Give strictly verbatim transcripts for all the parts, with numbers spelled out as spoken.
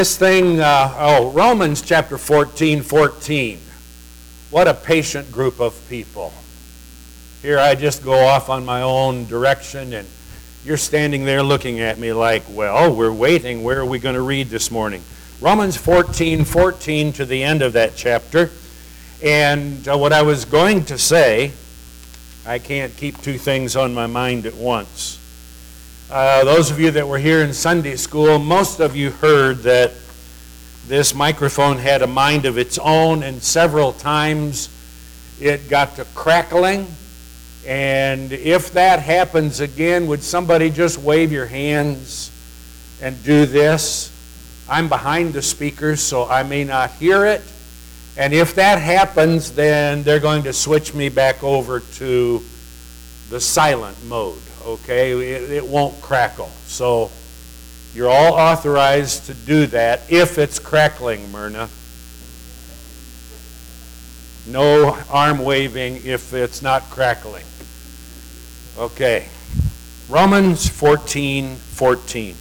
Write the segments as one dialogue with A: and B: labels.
A: This thing, uh, oh, Romans chapter fourteen, fourteen. What a patient group of people. Here I just go off on my own direction, and you're standing there looking at me like, well, we're waiting. Where are we going to read this morning? Romans fourteen, fourteen to the end of that chapter. And uh, what I was going to say, I can't keep two things on my mind at once. Uh, those of you that were here in Sunday school, most of you heard that this microphone had a mind of its own, and several times it got to crackling. And if that happens again, would somebody just wave your hands and do this? I'm behind the speakers, so I may not hear it. And if that happens, then they're going to switch me back over to the silent mode, okay? It, it won't crackle. So you're all authorized to do that if it's crackling, Myrna. No arm waving if it's not crackling. Okay. Romans fourteen, fourteen.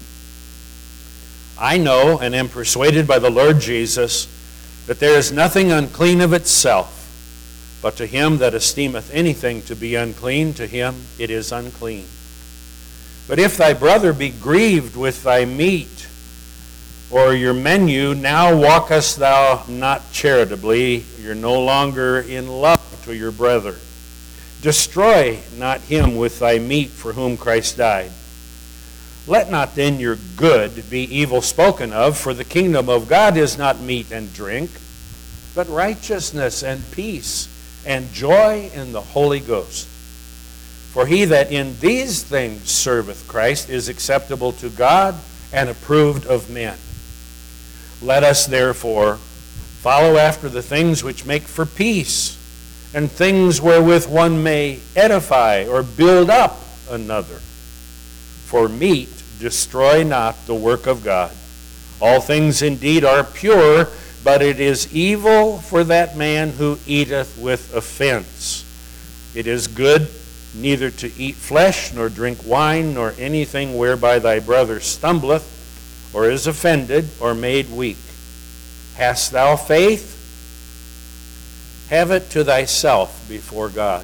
A: I know and am persuaded by the Lord Jesus that there is nothing unclean of itself, but to him that esteemeth anything to be unclean, to him it is unclean. But if thy brother be grieved with thy meat or your menu, now walkest thou not charitably, you're no longer in love to your brother. Destroy not him with thy meat for whom Christ died. Let not then your good be evil spoken of, for the kingdom of God is not meat and drink, but righteousness and peace and joy in the Holy Ghost. For he that in these things serveth Christ is acceptable to God and approved of men. Let us therefore follow after the things which make for peace, and things wherewith one may edify or build up another. For meat destroy not the work of God. All things indeed are pure, but it is evil for that man who eateth with offense. It is good neither to eat flesh, nor drink wine, nor anything whereby thy brother stumbleth, or is offended, or made weak. Hast thou faith? Have it to thyself before God.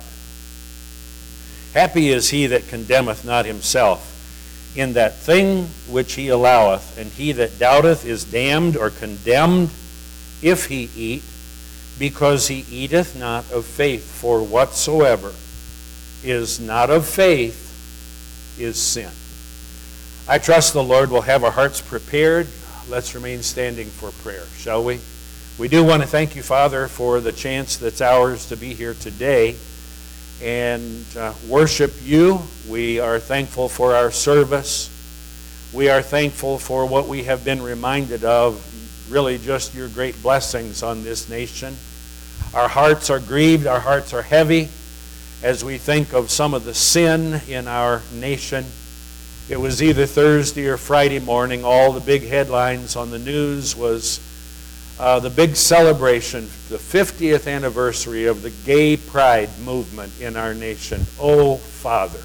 A: Happy is he that condemneth not himself in that thing which he alloweth, and he that doubteth is damned or condemned if he eat, because he eateth not of faith. For whatsoever is not of faith is sin. I trust the Lord will have our hearts prepared. Let's remain standing for prayer, shall we? We do want to thank you, Father, for the chance that's ours to be here today and uh, worship you. We are thankful for our service. We are thankful for what we have been reminded of, really just your great blessings on this nation. Our hearts are grieved, our hearts are heavy as we think of some of the sin in our nation. It was either Thursday or Friday morning. All the big headlines on the news was Uh, the big celebration, the fiftieth anniversary of the gay pride movement in our nation. Oh, Father,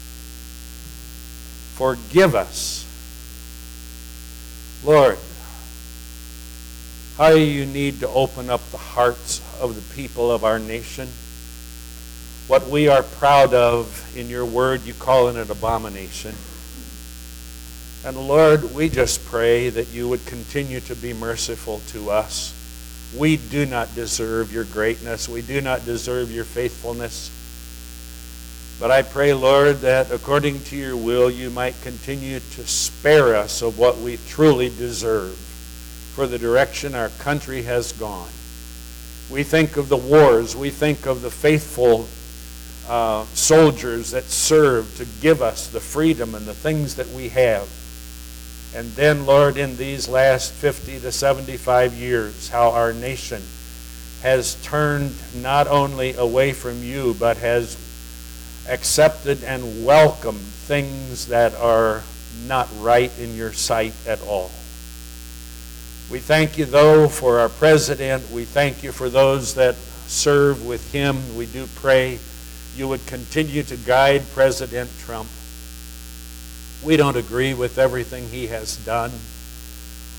A: forgive us. Lord, how you need to open up the hearts of the people of our nation. What we are proud of in your word, you call it an abomination. And Lord, we just pray that you would continue to be merciful to us. We do not deserve your greatness. We do not deserve your faithfulness. But I pray, Lord, that according to your will, you might continue to spare us of what we truly deserve for the direction our country has gone. We think of the wars. We think of the faithful uh, soldiers that serve to give us the freedom and the things that we have. And then, Lord, in these last fifty to seventy-five years, how our nation has turned not only away from you, but has accepted and welcomed things that are not right in your sight at all. We thank you, though, for our president. We thank you for those that serve with him. We do pray you would continue to guide President Trump. We don't agree with everything he has done.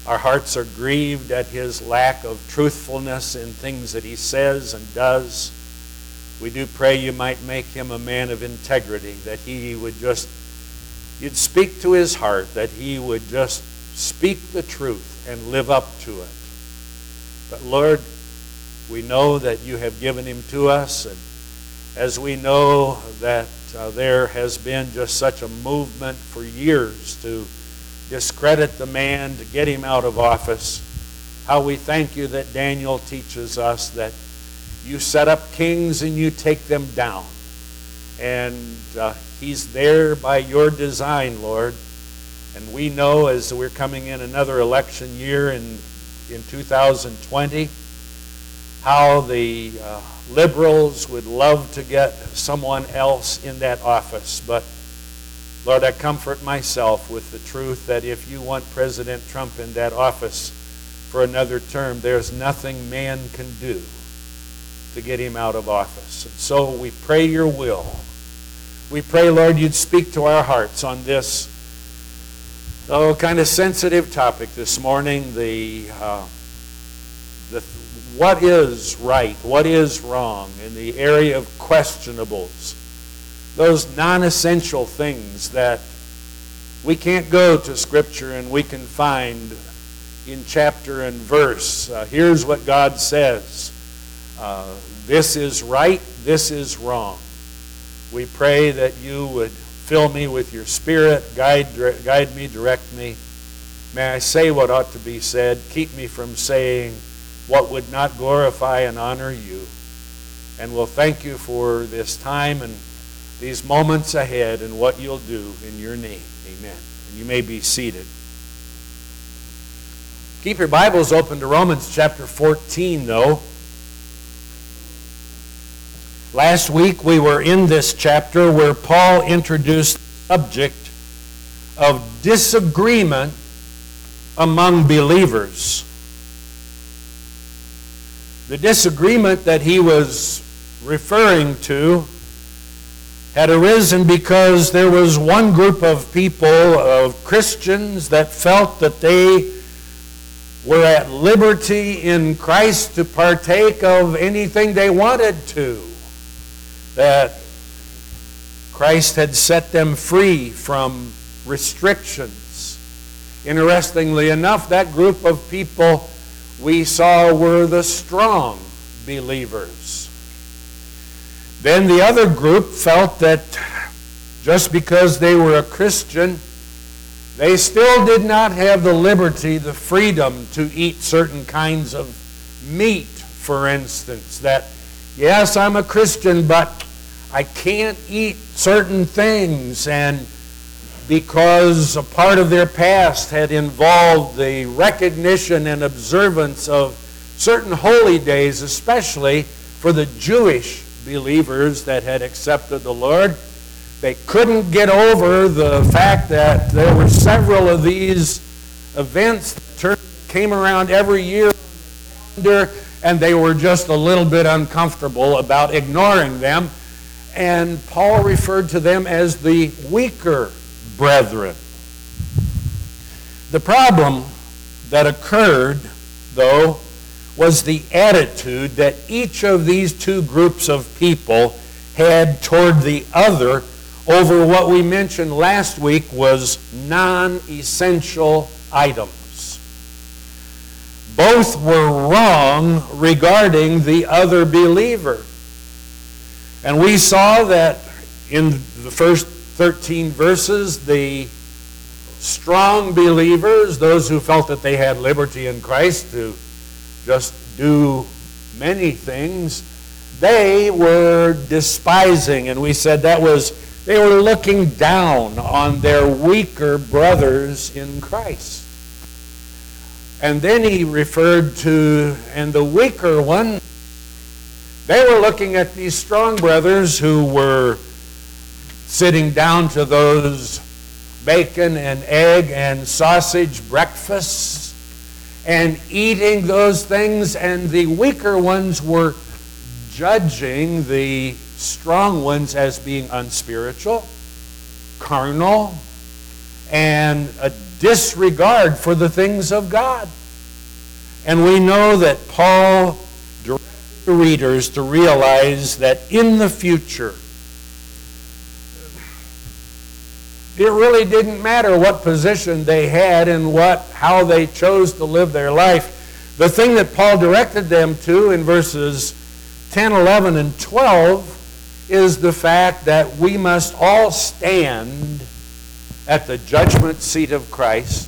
A: Our hearts are grieved at his lack of truthfulness in things that he says and does. We do pray you might make him a man of integrity, that he would just, you'd speak to his heart, that he would just speak the truth and live up to it. But Lord, we know that you have given him to us, and as we know that uh, there has been just such a movement for years to discredit the man, to get him out of office, how we thank you that Daniel teaches us that you set up kings and you take them down. And uh, he's there by your design, Lord. And we know as we're coming in another election year in, in two thousand twenty, how the uh, liberals would love to get someone else in that office. But Lord, I comfort myself with the truth that if you want President Trump in that office for another term, there's nothing man can do to get him out of office. And so we pray your will. We pray, Lord, you'd speak to our hearts on this, oh, kind of sensitive topic this morning, the, uh, the what is right, what is wrong in the area of questionables, those non-essential things that we can't go to Scripture and we can find in chapter and verse. Uh, here's what God says. Uh, this is right, this is wrong. We pray that you would fill me with your Spirit, guide, guide me, direct me. May I say what ought to be said. Keep me from saying what would not glorify and honor you. And we'll thank you for this time and these moments ahead and what you'll do in your name. Amen. And you may be seated. Keep your Bibles open to Romans chapter fourteen, though. Last week we were in this chapter where Paul introduced the subject of disagreement among believers. The disagreement that he was referring to had arisen because there was one group of people, of Christians, that felt that they were at liberty in Christ to partake of anything they wanted to. That Christ had set them free from restrictions. Interestingly enough, that group of people we saw were the strong believers. Then the other group felt that just because they were a Christian, they still did not have the liberty, the freedom to eat certain kinds of meat, for instance. That, yes, I'm a Christian, but I can't eat certain things. And because a part of their past had involved the recognition and observance of certain holy days, especially for the Jewish believers that had accepted the Lord, they couldn't get over the fact that there were several of these events that came around every year, and they were just a little bit uncomfortable about ignoring them. And Paul referred to them as the weaker brethren. The problem that occurred, though, was the attitude that each of these two groups of people had toward the other over what we mentioned last week was non-essential items. Both were wrong regarding the other believer. And we saw that in the first thirteen verses, the strong believers, those who felt that they had liberty in Christ to just do many things, they were despising. And we said that was, they were looking down on their weaker brothers in Christ. And then he referred to, and the weaker one, they were looking at these strong brothers who were sitting down to those bacon and egg and sausage breakfasts and eating those things, and the weaker ones were judging the strong ones as being unspiritual, carnal, and disregard for the things of God. And we know that Paul directed the readers to realize that in the future, it really didn't matter what position they had and what, how they chose to live their life. The thing that Paul directed them to in verses ten, eleven, and twelve is the fact that we must all stand at the judgment seat of Christ,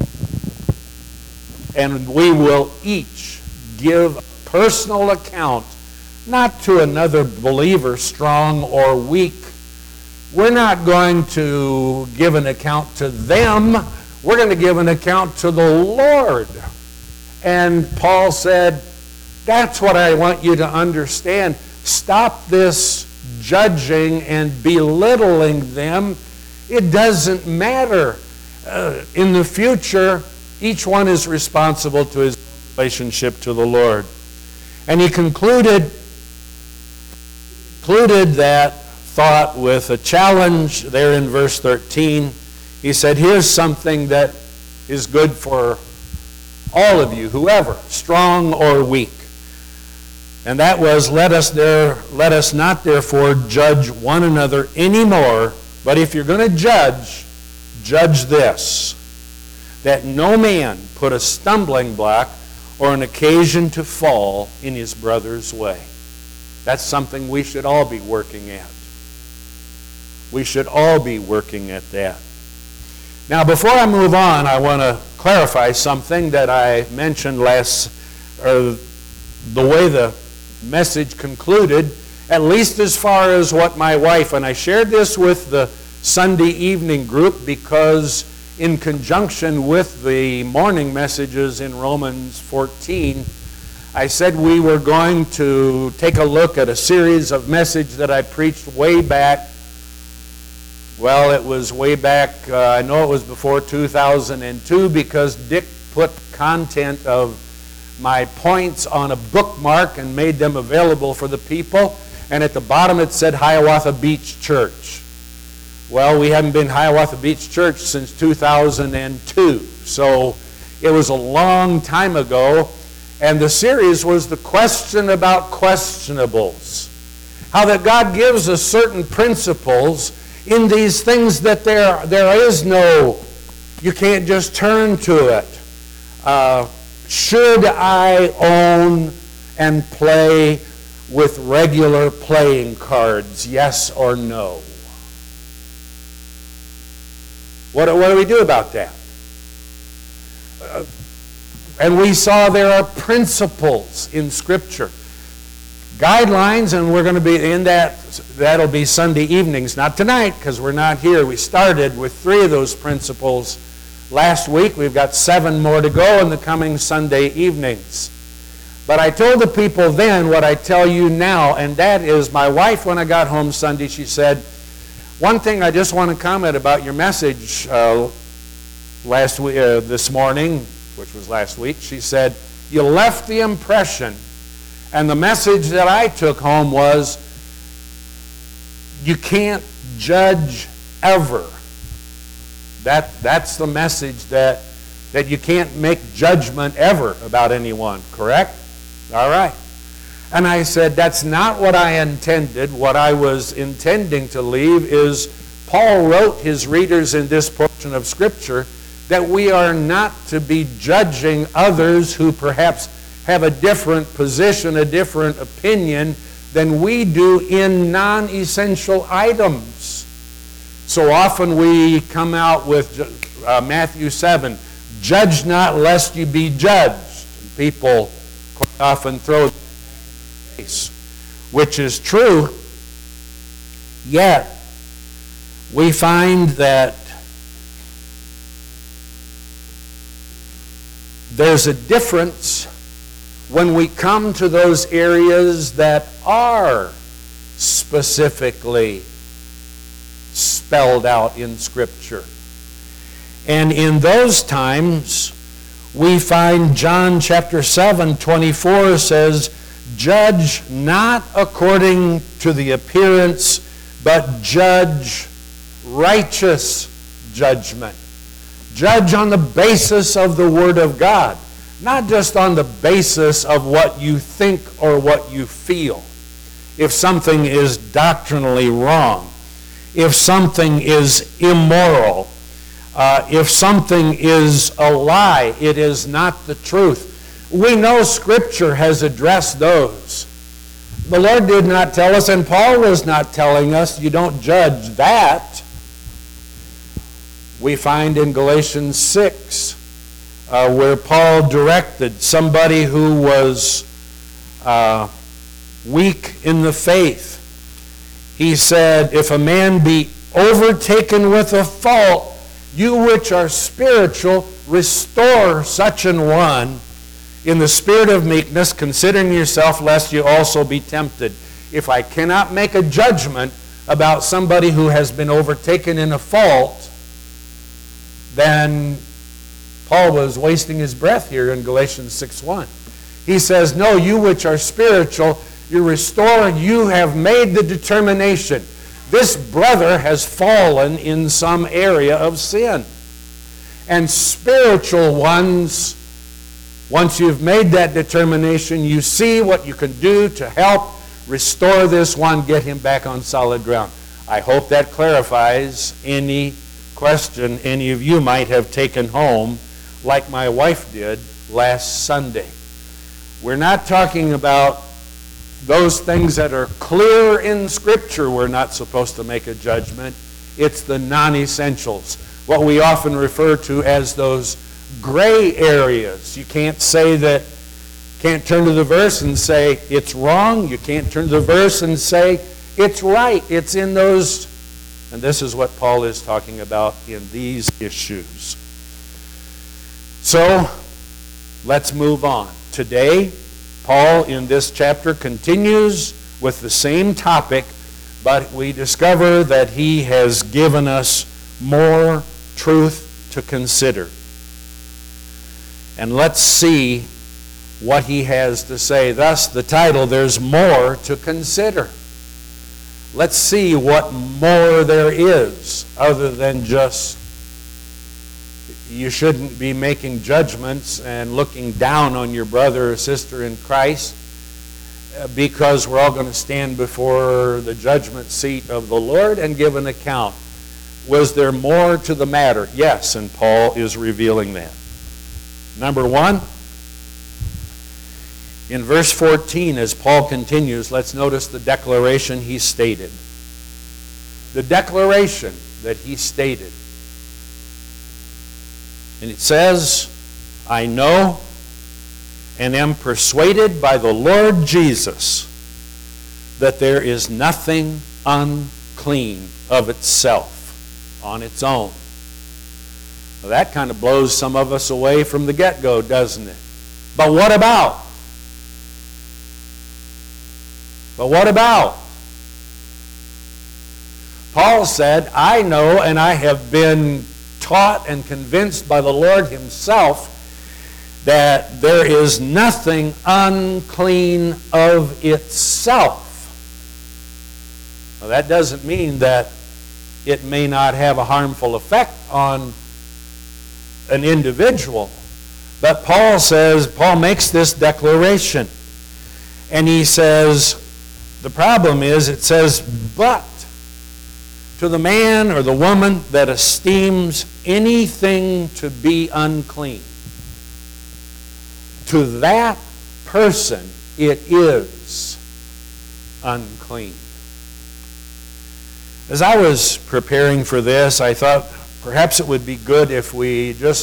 A: and we will each give a personal account, not to another believer, strong or weak. We're not going to give an account to them. We're going to give an account to the Lord. And Paul said, that's what I want you to understand. Stop this judging and belittling them. It doesn't matter. Uh, in the future, each one is responsible to his relationship to the Lord. And he concluded, concluded that thought with a challenge there in verse thirteen. He said, here's something that is good for all of you, whoever, strong or weak. And that was, let us there, let us not therefore judge one another anymore, but if you're going to judge, judge this, that no man put a stumbling block or an occasion to fall in his brother's way. That's something we should all be working at. We should all be working at that. Now, before I move on, I want to clarify something that I mentioned last, or the way the message concluded, at least as far as what my wife, and I shared this with the Sunday evening group because in conjunction with the morning messages in Romans fourteen, I said we were going to take a look at a series of messages that I preached way back. Well, it was way back, uh, I know it was before two thousand two because Dick put content of my points on a bookmark and made them available for the people. And at the bottom it said Hiawatha Beach Church. Well, we haven't been Hiawatha Beach Church since two thousand two. So it was a long time ago. And the series was the question about questionables. How that God gives us certain principles in these things that there, there is no, you can't just turn to it. Uh, should I own and play with regular playing cards, yes or no? What, what do we do about that? Uh, and we saw there are principles in Scripture. Guidelines, and we're going to be in that, that'll be Sunday evenings. Not tonight, because we're not here. We started with three of those principles last week. We've got seven more to go in the coming Sunday evenings. But I told the people then what I tell you now, and that is my wife, when I got home Sunday, she said, one thing I just want to comment about your message uh, last week, uh, this morning, which was last week. She said, you left the impression, and the message that I took home was, you can't judge ever. That, that's the message, that, that you can't make judgment ever about anyone, correct? All right. And I said, that's not what I intended. What I was intending to leave is, Paul wrote his readers in this portion of Scripture that we are not to be judging others who perhaps have a different position, a different opinion than we do in non-essential items. So often we come out with uh, Matthew seven, judge not lest you be judged. And people quite often throw that in the face, which is true, yet we find that there's a difference when we come to those areas that are specifically spelled out in Scripture. And in those times, we find John chapter seven, twenty-four says, judge not according to the appearance, but judge righteous judgment. Judge on the basis of the Word of God, not just on the basis of what you think or what you feel. If something is doctrinally wrong, if something is immoral, uh, if something is a lie, it is not the truth. We know Scripture has addressed those. The Lord did not tell us, and Paul was not telling us, you don't judge that. We find in Galatians six, uh, where Paul directed somebody who was uh, weak in the faith. He said, if a man be overtaken with a fault, you which are spiritual, restore such an one in the spirit of meekness, considering yourself, lest you also be tempted. If I cannot make a judgment about somebody who has been overtaken in a fault, then Paul was wasting his breath here in Galatians six one. He says, no, you which are spiritual, you restore, you have made the determination. This brother has fallen in some area of sin. And spiritual ones, once you've made that determination, you see what you can do to help restore this one, get him back on solid ground. I hope that clarifies any question any of you might have taken home, like my wife did last Sunday. We're not talking about those things that are clear in Scripture. We're not supposed to make a judgment. It's the non-essentials, what we often refer to as those gray areas. You can't say that, can't turn to the verse and say it's wrong. You can't turn to the verse and say it's right. It's in those, and this is what Paul is talking about in these issues. So, let's move on. Today, Paul in this chapter continues with the same topic, but we discover that he has given us more truth to consider. And let's see what he has to say. Thus, the title, There's More to Consider. Let's see what more there is other than just you shouldn't be making judgments and looking down on your brother or sister in Christ, because we're all going to stand before the judgment seat of the Lord and give an account. Was there more to the matter? Yes, and Paul is revealing that. Number one, in verse fourteen, as Paul continues, let's notice the declaration he stated. The declaration that he stated. And it says, I know and am persuaded by the Lord Jesus that there is nothing unclean of itself on its own. Well, that kind of blows some of us away from the get-go, doesn't it? But what about? But what about? Paul said, I know and I have been taught and convinced by the Lord himself that there is nothing unclean of itself. Now, that doesn't mean that it may not have a harmful effect on an individual. But Paul says, Paul makes this declaration. And he says, the problem is, it says, but to the man or the woman that esteems anything to be unclean, to that person it is unclean. As I was preparing for this, I thought perhaps it would be good if we just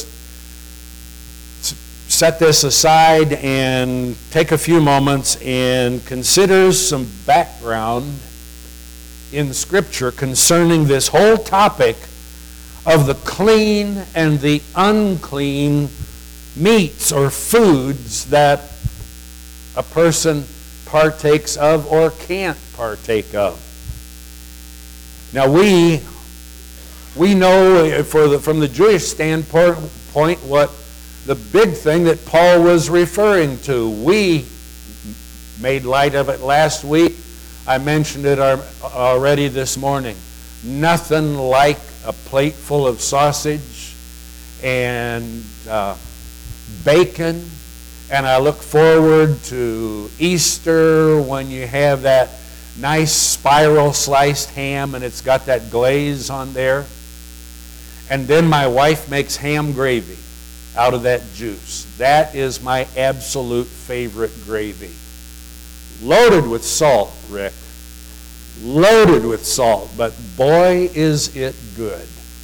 A: set this aside and take a few moments and consider some background in Scripture concerning this whole topic of the clean and the unclean meats or foods that a person partakes of or can't partake of. Now we we know for the, from the Jewish standpoint what the big thing that Paul was referring to. We made light of it last week. I mentioned it already this morning. Nothing like a plate full of sausage and uh, bacon. And I look forward to Easter when you have that nice spiral sliced ham and it's got that glaze on there. And then my wife makes ham gravy out of that juice. That is my absolute favorite gravy. Loaded with salt, Rick. Loaded with salt, but boy is it good.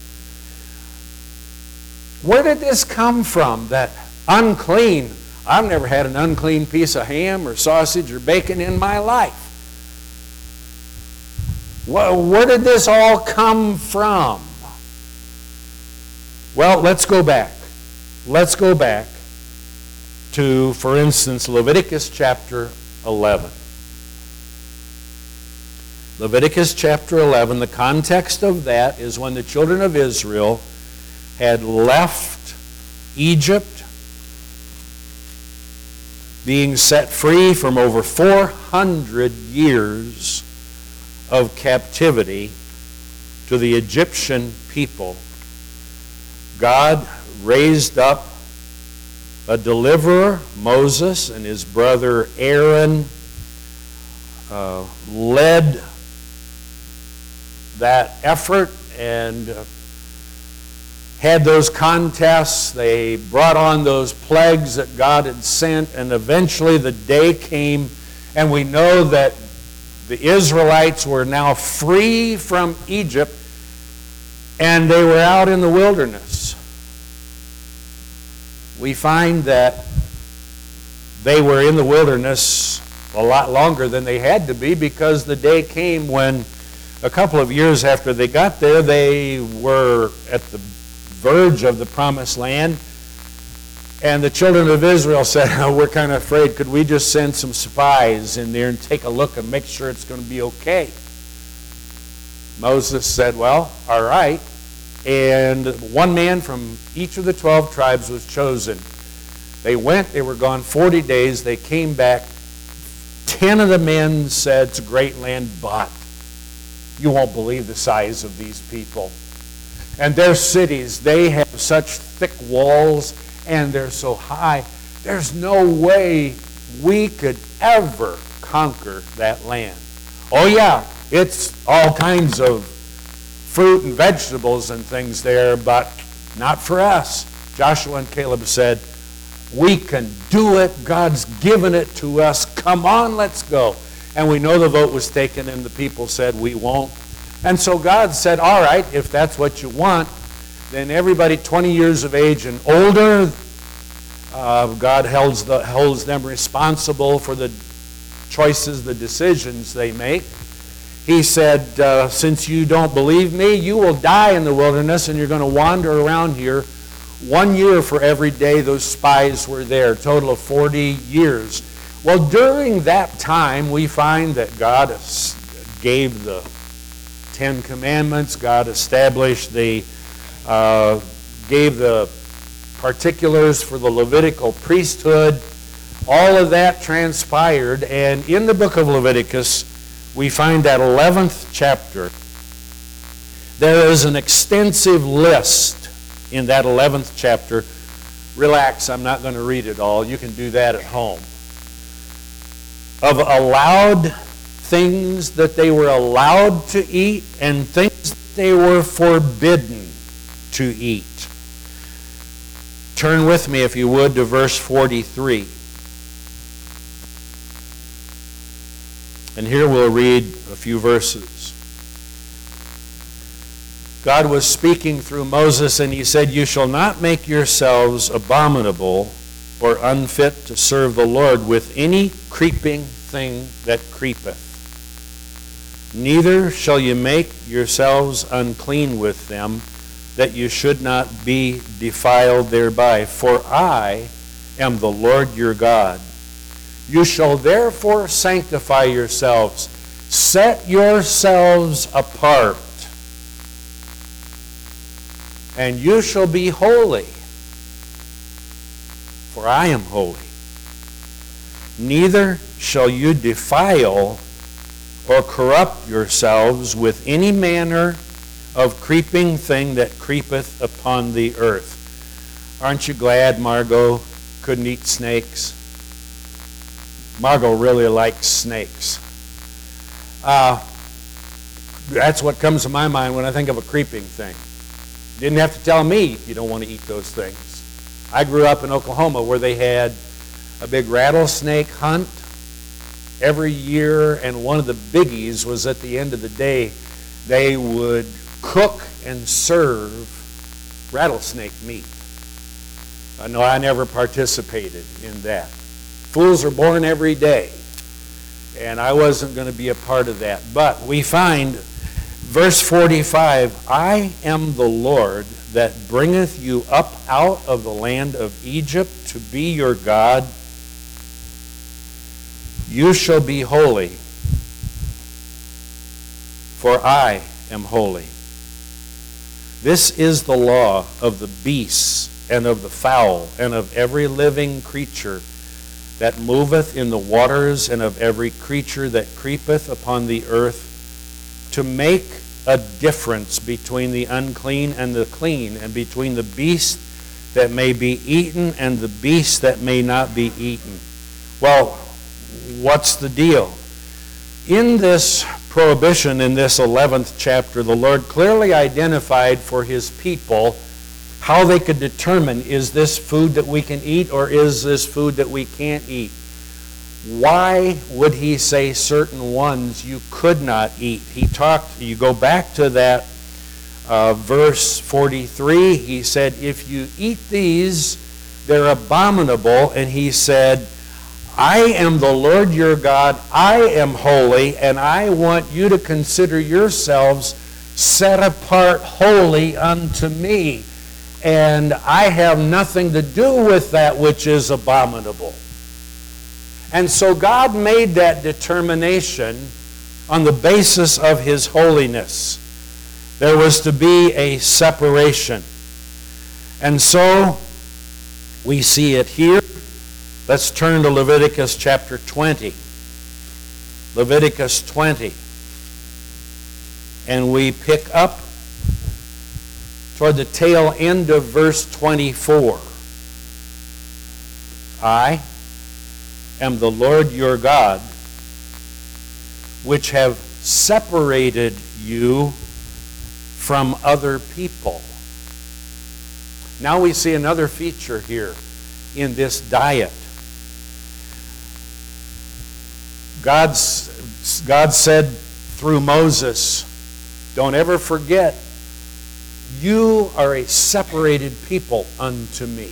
A: Where did this come from, that unclean? I've never had an unclean piece of ham or sausage or bacon in my life. Well, where did this all come from? Well, let's go back. Let's go back to, for instance, Leviticus chapter eleven. Leviticus chapter eleven, the context of that is when the children of Israel had left Egypt, being set free from over four hundred years of captivity to the Egyptian people. God raised up a deliverer, Moses, and his brother Aaron uh, led that effort and uh, had those contests. They brought on those plagues that God had sent, and eventually the day came, and we know that the Israelites were now free from Egypt, and they were out in the wilderness. We find that they were in the wilderness a lot longer than they had to be, because the day came when, a couple of years after they got there, they were at the verge of the promised land, and the children of Israel said, oh, we're kind of afraid, could we just send some spies in there and take a look and make sure it's going to be okay? Moses said, well, all right. And one man from each of the twelve tribes was chosen. They went, they were gone forty days, they came back. Ten of the men said, it's a great land, but you won't believe the size of these people. And their cities, they have such thick walls and they're so high. There's no way we could ever conquer that land. Oh yeah, it's all kinds of fruit and vegetables and things there, but not for us. Joshua and Caleb said, we can do it. God's given it to us. Come on, let's go. And we know the vote was taken and the people said, we won't. And so God said, all right, if that's what you want, then everybody twenty years of age and older, uh, God holds, the, holds them responsible for the choices, the decisions they make. He said, uh, since you don't believe me, you will die in the wilderness and you're going to wander around here one year for every day those spies were there, a total of forty years. Well, during that time, we find that God gave the Ten Commandments. God established the, uh, gave the particulars for the Levitical priesthood. All of that transpired, and in the book of Leviticus, we find that eleventh chapter. There is an extensive list in that eleventh chapter. Relax, I'm not going to read it all. You can do that at home. Of allowed things that they were allowed to eat and things that they were forbidden to eat. Turn with me, if you would, to verse forty-three. And here we'll read a few verses. God was speaking through Moses, and he said, you shall not make yourselves abominable or unfit to serve the Lord with any creeping thing that creepeth. Neither shall you make yourselves unclean with them, that you should not be defiled thereby. For I am the Lord your God. You shall therefore sanctify yourselves. Set yourselves apart. And you shall be holy. For I am holy. Neither shall you defile or corrupt yourselves with any manner of creeping thing that creepeth upon the earth. aren't you glad Margot couldn't eat snakes? Margot really likes snakes. Uh, that's what comes to my mind when I think of a creeping thing. Didn't have to tell me you don't want to eat those things. I grew up in Oklahoma where they had a big rattlesnake hunt every year, and one of the biggies was at the end of the day, they would cook and serve rattlesnake meat. Uh, no, I never participated in that. Fools are born every day, and I wasn't going to be a part of that. But we find verse forty-five, I am the Lord that bringeth you up out of the land of Egypt to be your God. You shall be holy, for I am holy. This is the law of the beasts and of the fowl and of every living creature that moveth in the waters and of every creature that creepeth upon the earth, to make a difference between the unclean and the clean, and between the beast that may be eaten and the beast that may not be eaten. Well, what's the deal? In this prohibition, in this eleventh chapter, the Lord clearly identified for his people how they could determine, is this food that we can eat or is this food that we can't eat? Why would he say certain ones you could not eat? He talked, you go back to that uh, verse forty-three, he said, if you eat these, they're abominable. And he said, I am the Lord your God, I am holy, and I want you to consider yourselves set apart holy unto me. And I have nothing to do with that which is abominable. And so God made that determination on the basis of his holiness. There was to be a separation. And so we see it here. Let's turn to Leviticus chapter twenty. Leviticus twenty. And we pick up toward the tail end of verse twenty-four. I am the Lord your God, which have separated you from other people. Now we see another feature here in this diet. God's, God said through Moses, don't ever forget, you are a separated people unto me.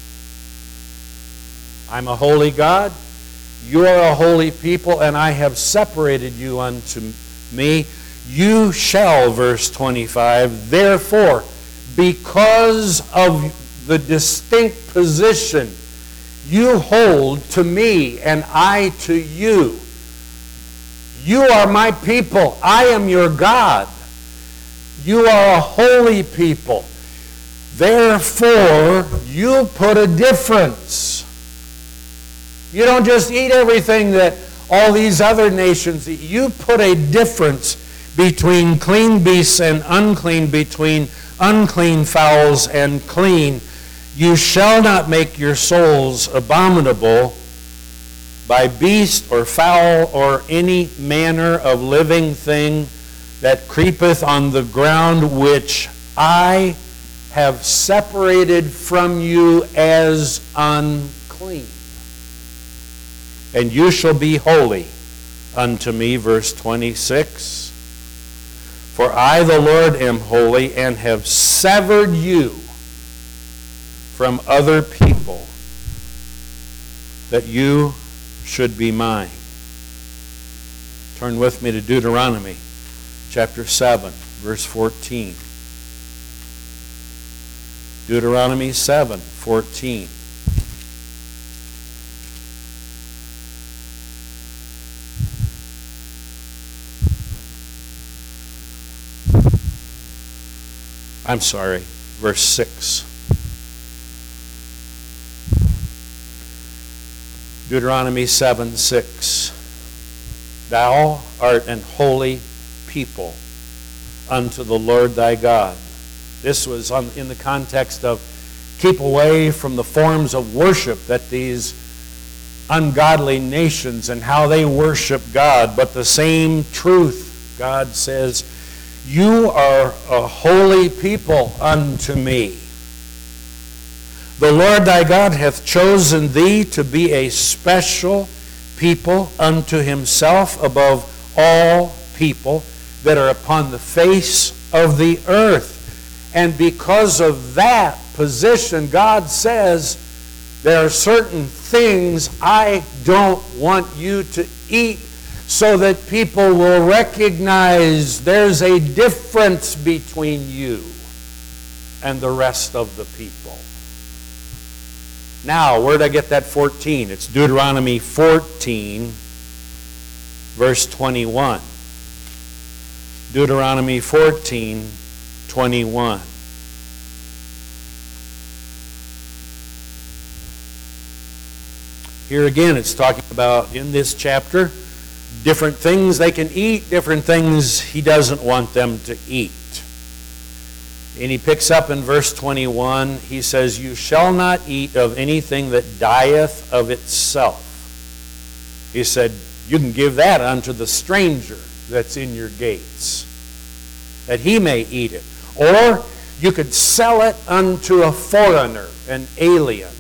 A: I'm a holy God. You are a holy people, and I have separated you unto me. You shall, verse twenty-five, therefore, because of the distinct position you hold to me and I to you, you are my people. I am your God. You are a holy people. Therefore, you put a difference. You don't just eat everything that all these other nations eat. You put a difference between clean beasts and unclean, between unclean fowls and clean. You shall not make your souls abominable by beast or fowl or any manner of living thing that creepeth on the ground, which I have separated from you as unclean. And you shall be holy unto me, verse twenty-six. For I, the Lord, am holy, and have severed you from other people, that you should be mine. Turn with me to Deuteronomy chapter seven, verse fourteen. Deuteronomy seven, fourteen. I'm sorry, verse six. Deuteronomy seven, six. Thou art an holy people unto the Lord thy God. This was on, in the context of keep away from the forms of worship that these ungodly nations and how they worship God. But the same truth, God says, you are a holy people unto me. The Lord thy God hath chosen thee to be a special people unto himself above all people that are upon the face of the earth. And because of that position, God says, there are certain things I don't want you to eat, so that people will recognize there's a difference between you and the rest of the people. Now, where did I get that fourteen? It's Deuteronomy fourteen, verse twenty-one. Deuteronomy fourteen, twenty-one. Here again, it's talking about, in this chapter, different things they can eat, different things he doesn't want them to eat. And he picks up in verse twenty-one, he says, you shall not eat of anything that dieth of itself. He said, you can give that unto the stranger that's in your gates, that he may eat it. Or you could sell it unto a foreigner, an alien.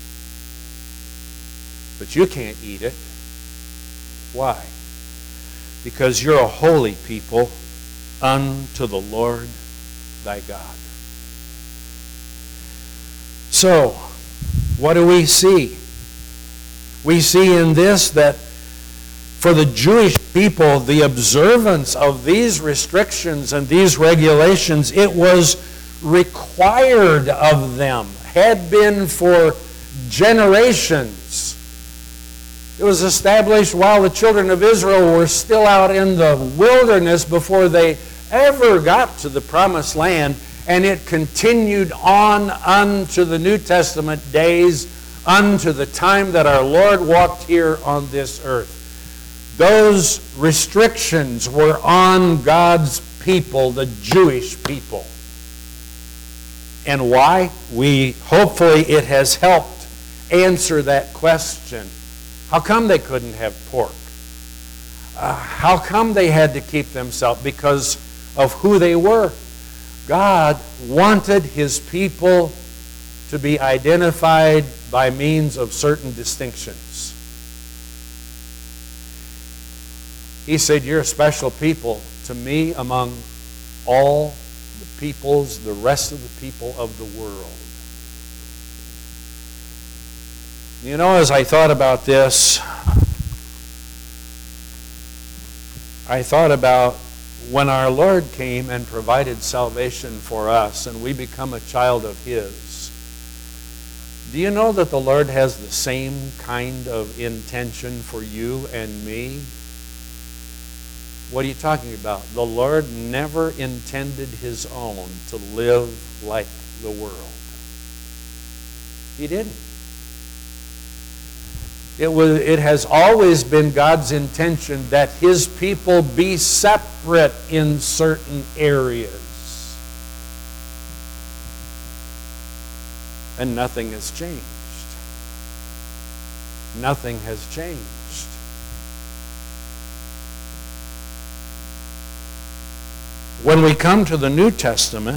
A: But you can't eat it. Why? Because you're a holy people unto the Lord thy God. So, what do we see? We see in this that for the Jewish people, the observance of these restrictions and these regulations, it was required of them, had been for generations. It was established while the children of Israel were still out in the wilderness before they ever got to the promised land, and it continued on unto the New Testament days, unto the time that our Lord walked here on this earth. Those restrictions were on God's people, the Jewish people. And why? We hopefully it has helped answer that question. How come they couldn't have pork? Uh, how come they had to keep themselves? Because of who they were. God wanted his people to be identified by means of certain distinctions. He said, you're a special people to me among all the peoples, the rest of the people of the world. You know, as I thought about this, I thought about when our Lord came and provided salvation for us and we become a child of his. Do you know that the Lord has the same kind of intention for you and me? What are you talking about? The Lord never intended his own to live like the world. He didn't. It was, it has always been God's intention that his people be separate in certain areas. And nothing has changed. Nothing has changed. When we come to the New Testament,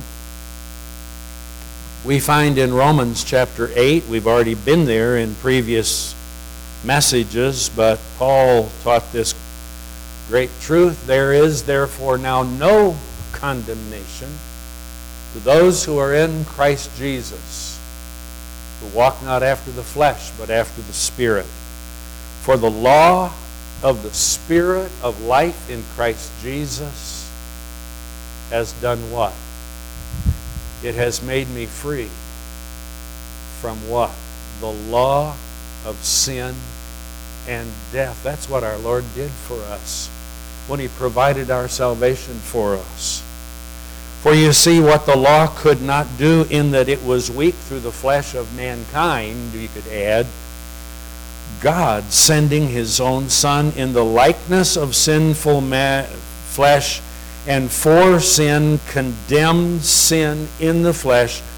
A: we find in Romans chapter eight, we've already been there in previous messages, but Paul taught this great truth. There is therefore now no condemnation to those who are in Christ Jesus, who walk not after the flesh, but after the Spirit. For the law of the Spirit of life in Christ Jesus has done what? It has made me free from what? The law of sin and death. That's what our Lord did for us when he provided our salvation for us. For you see, what the law could not do, in that it was weak through the flesh of mankind, you could add, God sending his own Son in the likeness of sinful ma- flesh, and for sin condemned sin in the flesh,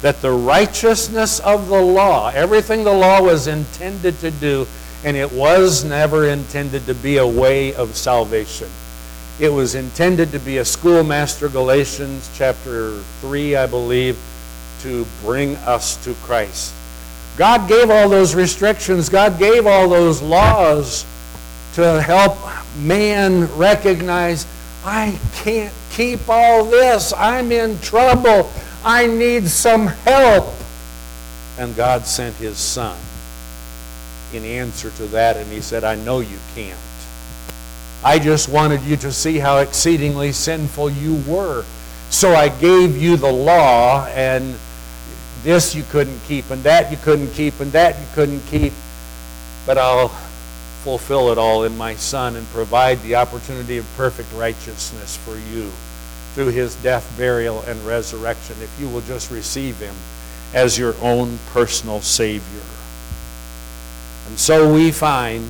A: that the righteousness of the law, everything the law was intended to do, and it was never intended to be a way of salvation. It was intended to be a schoolmaster, Galatians chapter three, I believe, to bring us to Christ. God gave all those restrictions, God gave all those laws to help man recognize, I can't keep all this, I'm in trouble, I need some help. And God sent His Son in answer to that, and He said, I know you can't. I just wanted you to see how exceedingly sinful you were. So I gave you the law, and this you couldn't keep, and that you couldn't keep, and that you couldn't keep. But I'll fulfill it all in my Son and provide the opportunity of perfect righteousness for you through His death, burial, and resurrection, if you will just receive Him as your own personal Savior. And so we find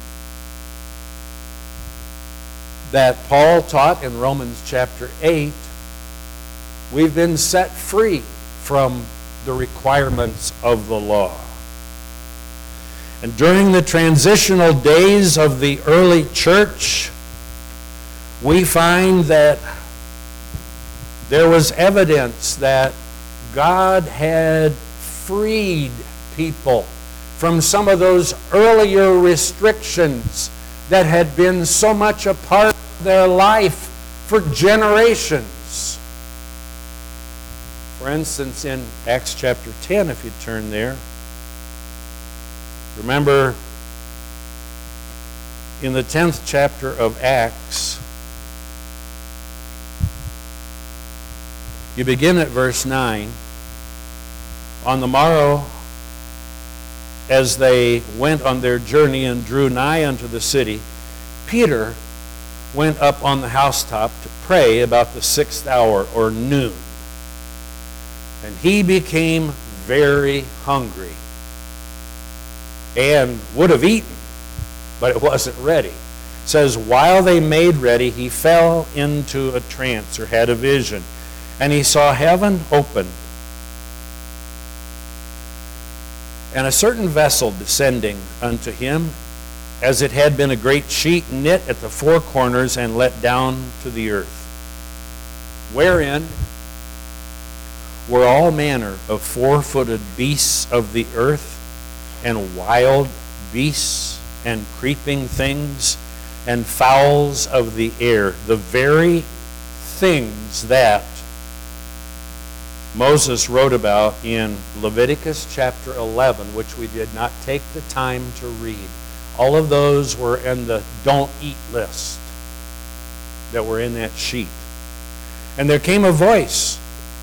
A: that Paul taught in Romans chapter eight, we've been set free from the requirements of the law. And during the transitional days of the early church, we find that there was evidence that God had freed people from some of those earlier restrictions that had been so much a part of their life for generations. For instance, in Acts chapter ten, if you turn there, remember in the tenth chapter of Acts, you begin at verse nine. On the morrow, as they went on their journey and drew nigh unto the city, Peter went up on the housetop to pray about the sixth hour, or noon. And he became very hungry and would have eaten, but it wasn't ready. It says, while they made ready, he fell into a trance, or had a vision, and he saw heaven open, and a certain vessel descending unto him, as it had been a great sheet knit at the four corners and let down to the earth, wherein were all manner of four-footed beasts of the earth, and wild beasts, and creeping things, and fowls of the air, the very things that Moses wrote about in Leviticus chapter eleven, which we did not take the time to read. All of those were in the don't eat list that were in that sheet. And there came a voice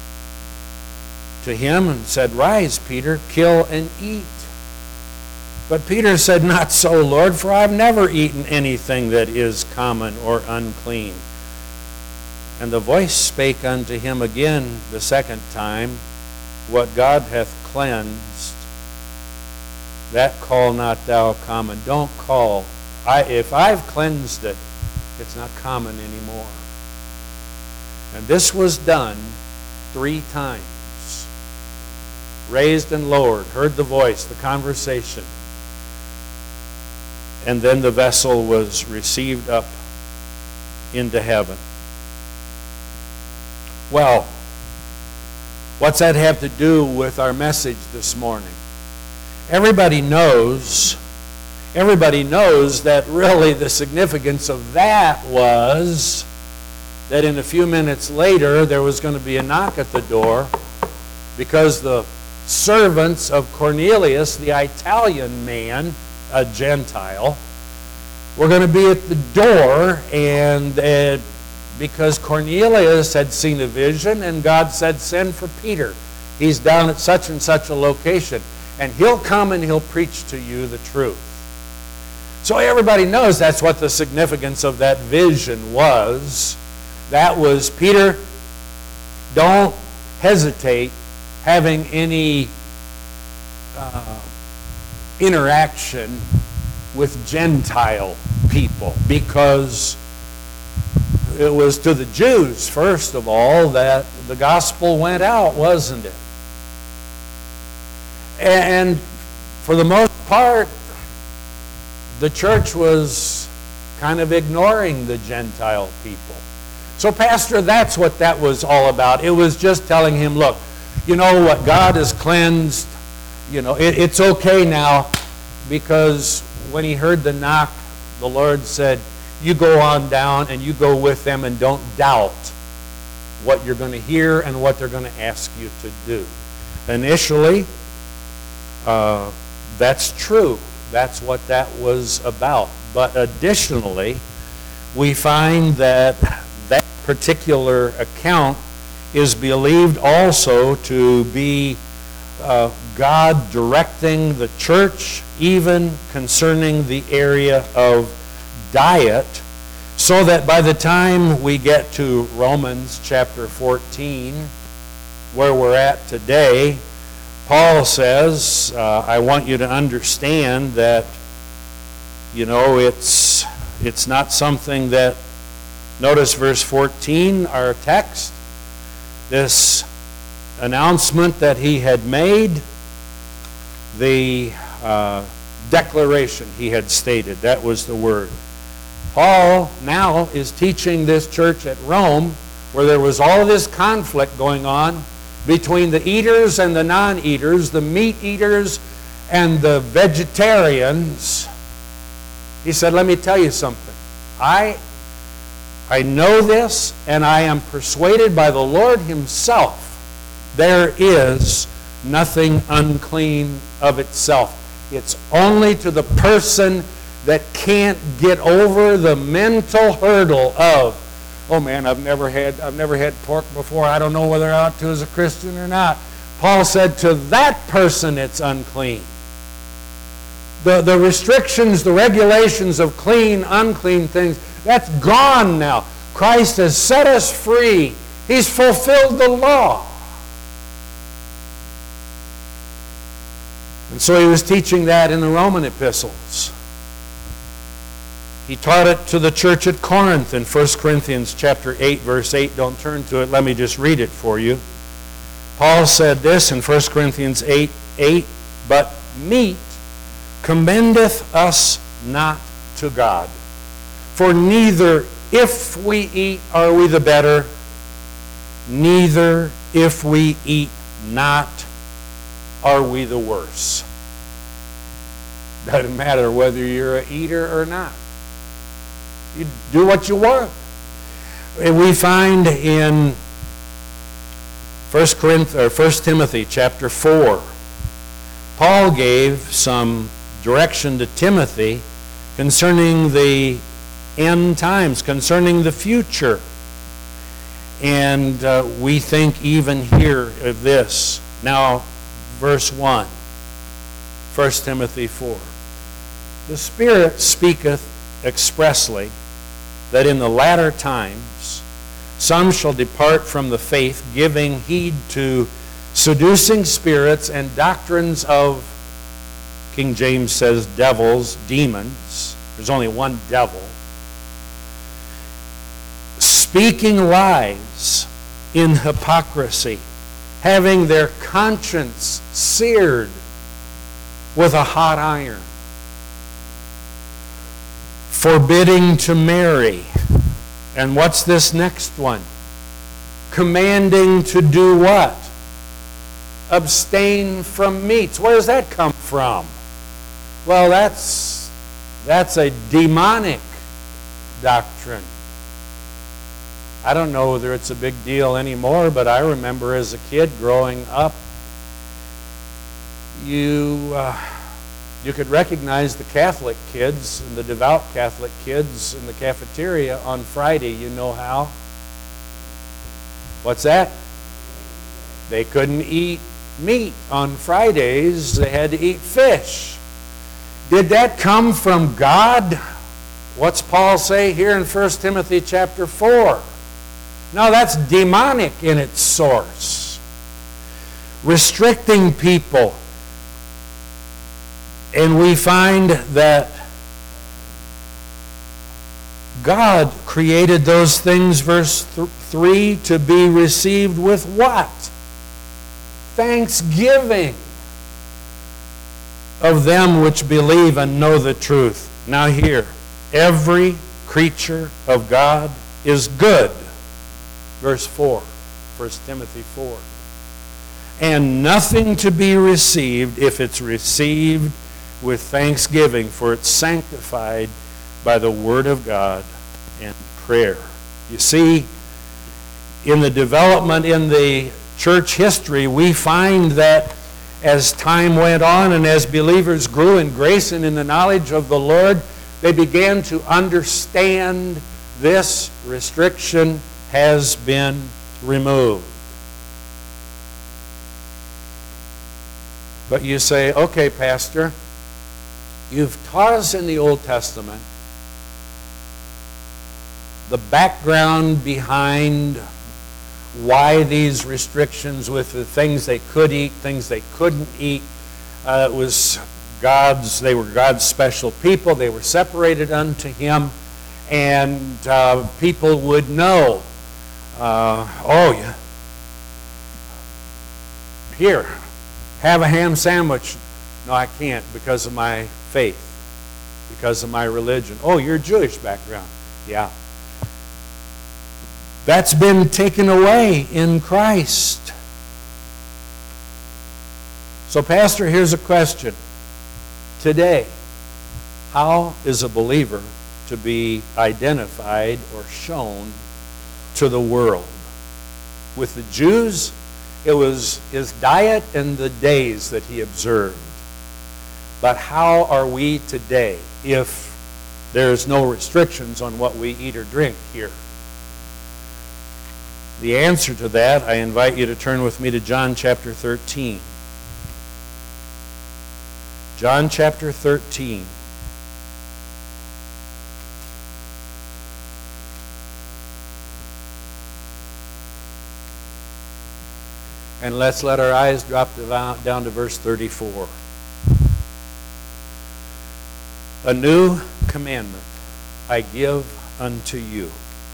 A: to him and said, rise, Peter, kill and eat. But Peter said, not so, Lord, for I've never eaten anything that is common or unclean. And the voice spake unto him again the second time, what God hath cleansed, that call not thou common. Don't call. I, if I've cleansed it, it's not common anymore. And this was done three times. Raised and lowered, heard the voice, the conversation. And then the vessel was received up into heaven. Well, what's that have to do with our message this morning? Everybody knows, everybody knows that really the significance of that was that in a few minutes later there was going to be a knock at the door, because the servants of Cornelius, the Italian man, a Gentile, were going to be at the door, and uh, because Cornelius had seen a vision, and God said, send for Peter. He's down at such and such a location, and he'll come and he'll preach to you the truth. So everybody knows that's what the significance of that vision was. That was, Peter, don't hesitate having any uh, interaction with Gentile people, because it was to the Jews, first of all, that the gospel went out, wasn't it? And for the most part, the church was kind of ignoring the Gentile people. So, Pastor, that's what that was all about. It was just telling him, look, you know what God has cleansed, you know, it, it's okay now, because when he heard the knock, the Lord said, you go on down and you go with them and don't doubt what you're going to hear and what they're going to ask you to do. Initially, uh, that's true. That's what that was about. But additionally, we find that that particular account is believed also to be uh, God directing the church, even concerning the area of diet, so that by the time we get to Romans chapter fourteen, where we're at today, Paul says, uh, I want you to understand that, you know, it's it's not something that, notice verse fourteen, our text, this announcement that he had made, the uh, declaration he had stated, that was the word. Paul now is teaching this church at Rome, where there was all of this conflict going on between the eaters and the non-eaters, the meat eaters and the vegetarians. He said, let me tell you something. I, I know this, and I am persuaded by the Lord himself, there is nothing unclean of itself. It's only to the person that can't get over the mental hurdle of, oh man, I've never had I've never had pork before. I don't know whether I ought to as a Christian or not. Paul said, to that person it's unclean. The, the restrictions, the regulations of clean, unclean things, that's gone now. Christ has set us free. He's fulfilled the law. And so he was teaching that in the Roman epistles. He taught it to the church at Corinth in First Corinthians chapter eight, verse eight. Don't turn to it. Let me just read it for you. Paul said this in First Corinthians eight, eight, but meat commendeth us not to God. For neither if we eat are we the better, neither if we eat not are we the worse. Doesn't matter whether you're an eater or not. You do what you want. And we find in First Corinthians or First Timothy chapter four, Paul gave some direction to Timothy concerning the end times, concerning the future. And uh, we think even here of this. Now, verse one, First Timothy four. The Spirit speaketh expressly that in the latter times some shall depart from the faith, giving heed to seducing spirits and doctrines of, King James says, devils, demons. There's only one devil. Speaking lies in hypocrisy, having their conscience seared with a hot iron, forbidding to marry. And what's this next one? Commanding to do what? Abstain from meats. Where does that come from? Well, that's that's a demonic doctrine. I don't know whether it's a big deal anymore, but I remember as a kid growing up, you uh, you could recognize the Catholic kids and the devout Catholic kids in the cafeteria on Friday. You know how? What's that? They couldn't eat meat on Fridays. They had to eat fish. Did that come from God? What's Paul say here in First Timothy chapter four? No, that's demonic in its source. Restricting people. And we find that God created those things, verse th- three, to be received with what? Thanksgiving. of them which believe and know the truth. Now here, every creature of God is good. Verse four, First Timothy four. And nothing to be received if it's received with thanksgiving, for it's sanctified by the word of God and prayer. You see, in the development in the church history, we find that as time went on and as believers grew in grace and in the knowledge of the Lord, they began to understand this restriction has been removed. But you say, okay, Pastor, you've taught us in the Old Testament the background behind why these restrictions with the things they could eat, things they couldn't eat. Uh, it was God's, they were God's special people. They were separated unto Him. And uh, people would know, uh, oh, yeah, here, have a ham sandwich. No, I can't because of my faith, because of my religion. Oh, you're Jewish background. Yeah. That's been taken away in Christ. So, Pastor, here's a question. Today, how is a believer to be identified or shown to the world? With the Jews, it was his diet and the days that he observed. But how are we today if there's no restrictions on what we eat or drink here? The answer to that, I invite you to turn with me to John chapter thirteen. John chapter thirteen. And let's let our eyes drop down to verse thirty-four. A new commandment I give unto you,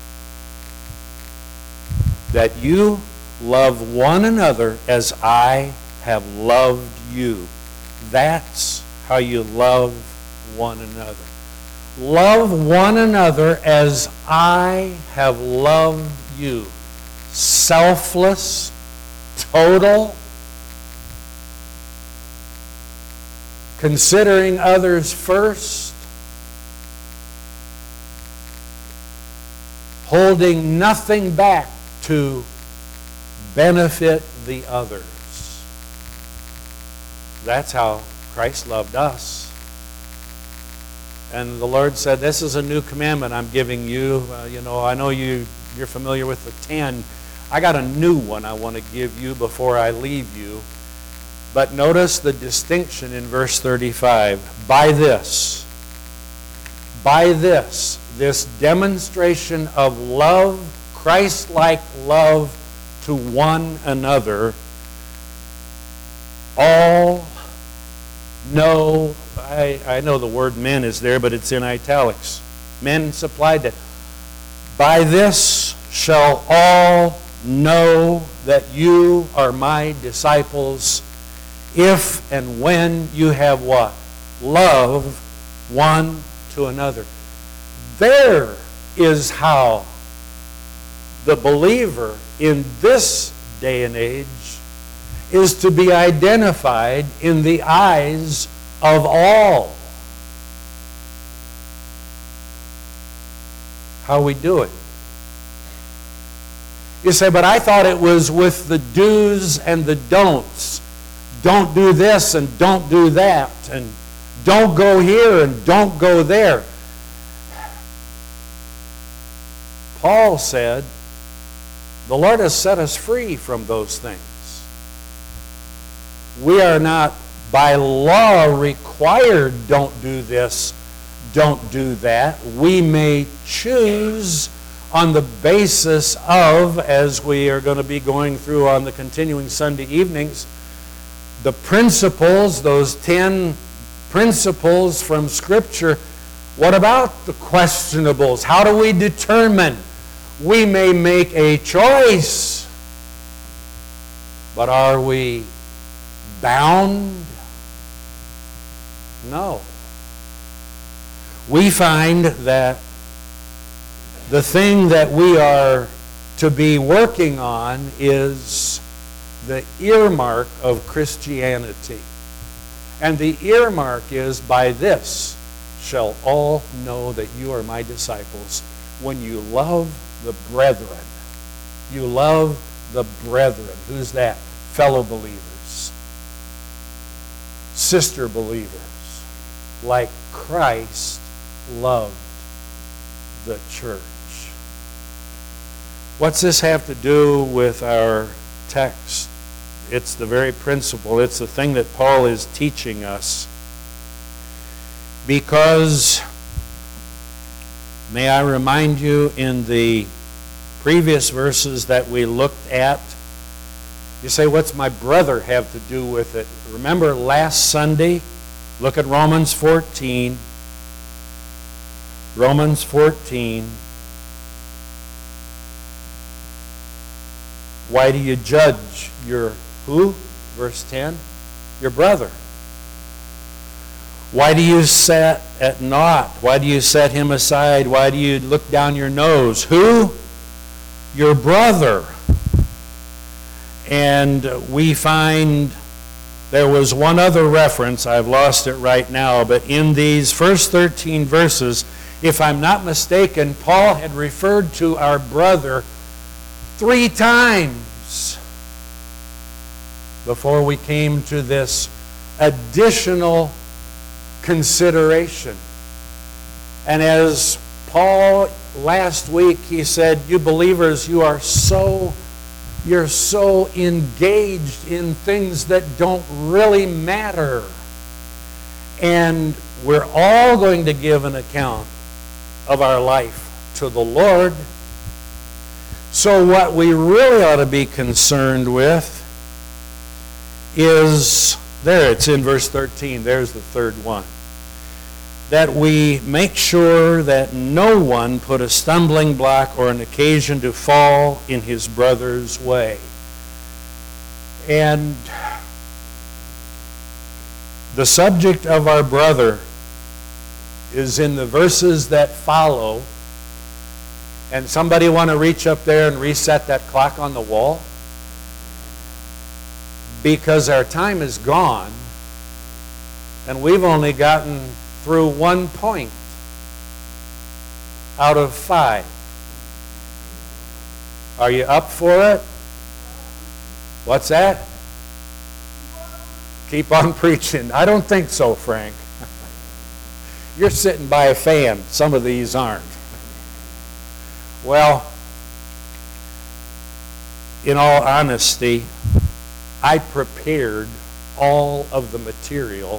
A: that you love one another as I have loved you. That's how you love one another. Love one another as I have loved you. Selfless, total, considering others first, holding nothing back to benefit the others. That's how Christ loved us. And the Lord said, this is a new commandment I'm giving you. Uh, you know, I know you, you're familiar with the ten. I got a new one I want to give you before I leave you. But notice the distinction in verse thirty-five. By this, by this, this demonstration of love, Christ-like love to one another, all know, I, I know the word men is there, but it's in italics. Men supplied that. By this shall all know that you are my disciples, if and when you have what? Love one to another. There is how the believer in this day and age is to be identified in the eyes of all. How we do it. You say, but I thought it was with the do's and the don'ts. Don't do this and don't do that, and don't go here and don't go there. Paul said, the Lord has set us free from those things. We are not by law required, don't do this, don't do that. We may choose on the basis of, as we are going to be going through on the continuing Sunday evenings, the principles, those ten principles from Scripture. What about the questionables? How do we determine? We may make a choice, but are we bound No. We find that the thing that we are to be working on is the earmark of Christianity. And the earmark is, by this shall all know that you are my disciples, when you love the brethren. You love the brethren. Who's that? Fellow believers. Sister believers. Like Christ loved the church. What's this have to do with our text? It's the very principle. It's the thing that Paul is teaching us. Because, may I remind you, in the previous verses that we looked at, you say, what's my brother have to do with it? Remember last Sunday? Look at Romans fourteen. Romans fourteen. Why do you judge your who? Verse ten. Your brother. Why do you set at naught? Why do you set him aside? Why do you look down your nose? Who? Your brother. And we find there was one other reference, I've lost it right now, but in these first thirteen verses, if I'm not mistaken, Paul had referred to our brother three times before we came to this additional consideration. And as Paul last week, he said, you believers, you are so, you're so engaged in things that don't really matter. And we're all going to give an account of our life to the Lord. So what we really ought to be concerned with is, there it's in verse thirteen, there's the third one, that we make sure that no one put a stumbling block or an occasion to fall in his brother's way. And the subject of our brother is in the verses that follow. And somebody want to reach up there and reset that clock on the wall? Because our time is gone, and we've only gotten through one point out of five. Are you up for it? What's that? Keep on preaching. I don't think so, Frank. You're sitting by a fan. Some of these aren't. Well, in all honesty, I prepared all of the material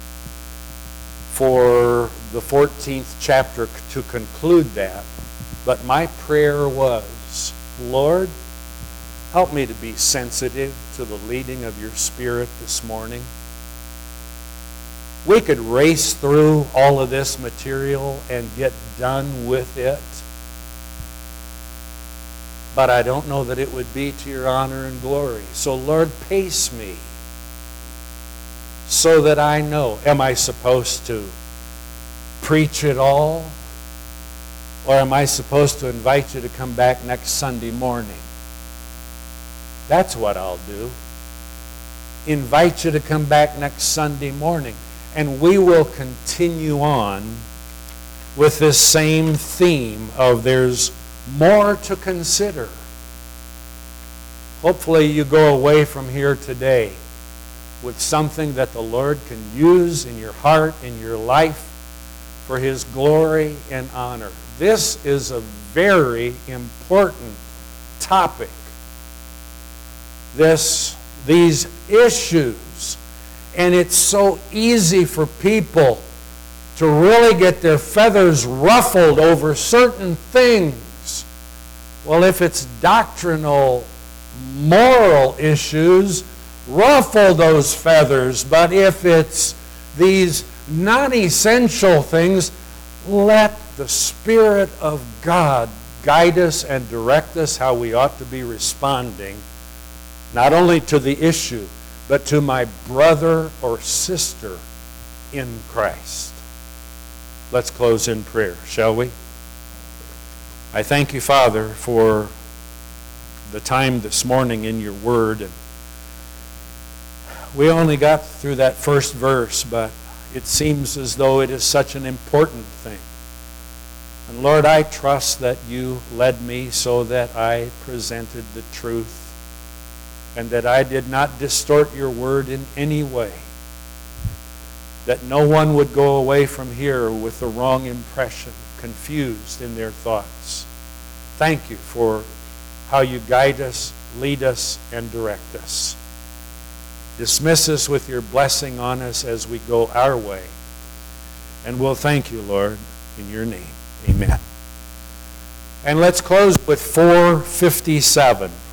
A: for the fourteenth chapter to conclude that. But my prayer was, Lord, help me to be sensitive to the leading of your Spirit this morning. We could race through all of this material and get done with it. But I don't know that it would be to your honor and glory. So Lord, pace me so that I know. Am I supposed to preach it all? Or am I supposed to invite you to come back next Sunday morning? That's what I'll do. Invite you to come back next Sunday morning. And we will continue on with this same theme of there's more to consider. Hopefully you go away from here today with something that the Lord can use in your heart, in your life, for His glory and honor. This is a very important topic. This, these issues. And it's so easy for people to really get their feathers ruffled over certain things. Well, if it's doctrinal, moral issues, ruffle those feathers. But if it's these non-essential things, let the Spirit of God guide us and direct us how we ought to be responding, not only to the issue, but to my brother or sister in Christ. Let's close in prayer, shall we? I thank you, Father, for the time this morning in your word. And we only got through that first verse, but it seems as though it is such an important thing. And Lord, I trust that you led me so that I presented the truth and that I did not distort your word in any way. That no one would go away from here with the wrong impression, confused in their thoughts. Thank you for how you guide us, lead us, and direct us. Dismiss us with your blessing on us as we go our way. And we'll thank you, Lord, in your name. Amen. And let's close with four fifty-seven.